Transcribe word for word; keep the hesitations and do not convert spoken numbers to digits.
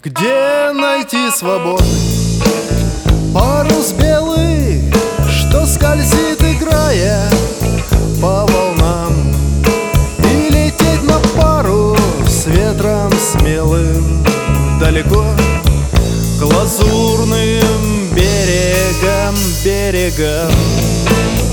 Где найти свободный парус белый, что скользит, играя по волнам, и лететь на пару с ветром смелым далеко к лазурным берегам, берегам.